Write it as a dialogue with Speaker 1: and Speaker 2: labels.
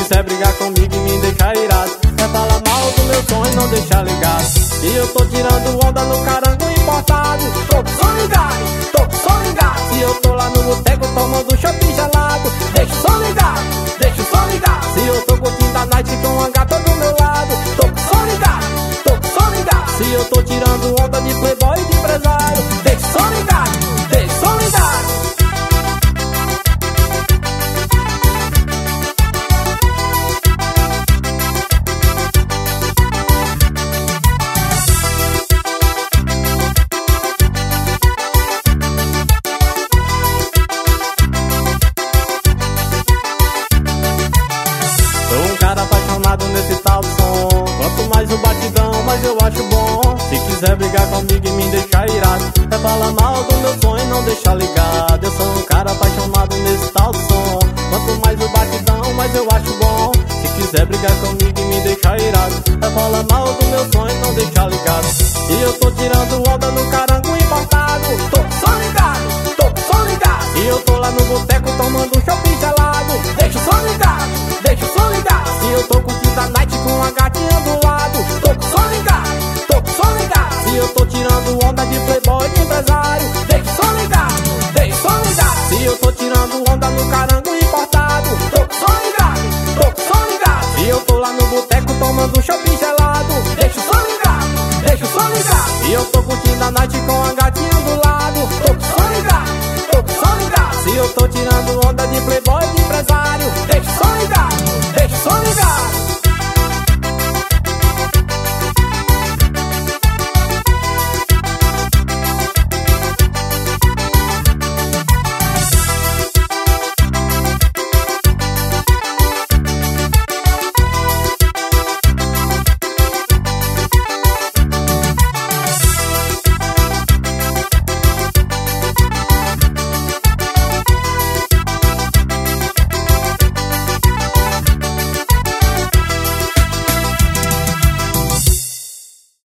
Speaker 1: quiser brigar comigo e me deixar irado, é falar mal do meu sonho e não deixar ligado. E eu tô tirando onda no carango importado, tô com som ligado, tô com som ligado. Se eu tô lá no boteco tomando chopp gelado, deixa o som ligado, deixa o som ligado. Se eu tô curtindo a night com uma gata do meu lado, tô com som ligado, tô com som ligado. Se eu tô tirando onda de playboy e de empresário, deixa o som ligado, deixa o som ligado. Sou um cara apaixonado nesse tal som, quanto mais o batidão, mais eu acho bom. Se quiser brigar comigo e me deixar irado, é falar mal do meu sonho e não deixar ligado. Eu sou um cara apaixonado nesse tal som, quanto mais o batidão, mais eu acho bom. Se quiser brigar comigo e me deixar irado, é falar mal do meu sonho e não deixar ligado. E eu tô tirando onda no carango importado, tô com som ligado, tô com som ligado. E eu tô lá no boteco tomando um chopp gelado, deixa o som ligado, deixa o som ligado. Se eu tô curtindo a night com a gatinha do lado, tô com som ligado, tô com som ligado. Se eu tô tirando onda de playboy de empresário, deixa o som ligado, deixa o som ligado. Se eu tô tirando onda no carango importado, tô com som ligado, tô com som ligado. Se eu tô lá no boteco tomando um chopp gelado, deixa o som ligado, deixa o som ligado. Se eu tô curtindo a night com a gatinha do lado, tô com som ligado, tô com som ligado. Se eu tô tirando onda de playboy de empresário,